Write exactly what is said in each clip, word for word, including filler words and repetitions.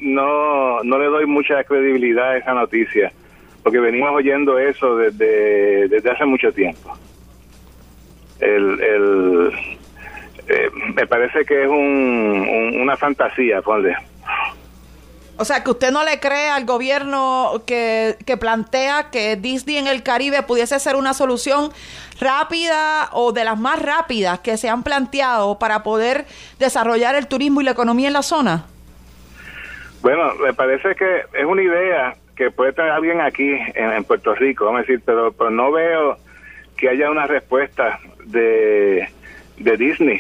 no, no le doy mucha credibilidad a esa noticia, porque venimos oyendo eso desde, desde hace mucho tiempo. El, el, eh, me parece que es un, un, una fantasía, ponle. O sea, que usted no le cree al gobierno que, que plantea que Disney en el Caribe pudiese ser una solución rápida o de las más rápidas que se han planteado para poder desarrollar el turismo y la economía en la zona. Bueno, me parece que es una idea que puede tener alguien aquí en, en Puerto Rico, vamos a decir, pero, pero no veo que haya una respuesta de, de Disney.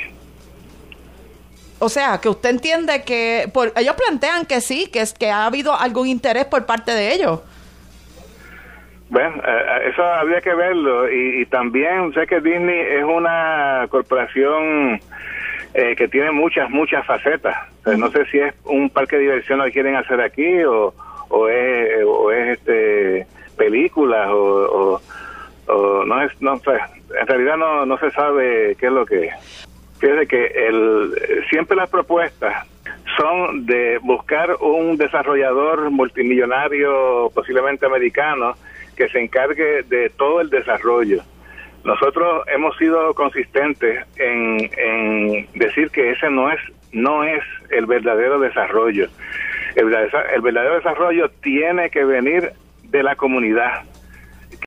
O sea, que usted entiende que por, ellos plantean que sí, que es que ha habido algún interés por parte de ellos. Bueno, eh, eso habría que verlo. Y, y también sé que Disney es una corporación eh, que tiene muchas, muchas facetas. O sea, no sé si es un parque de diversión lo que quieren hacer aquí o, o es, o es este, películas o, o, o no es, no sé. En realidad no, no se sabe qué es lo que es. Fíjese que el, siempre las propuestas son de buscar un desarrollador multimillonario, posiblemente americano, que se encargue de todo el desarrollo. Nosotros hemos sido consistentes en, en decir que ese no es no es el verdadero desarrollo. El, el verdadero desarrollo tiene que venir de la comunidad.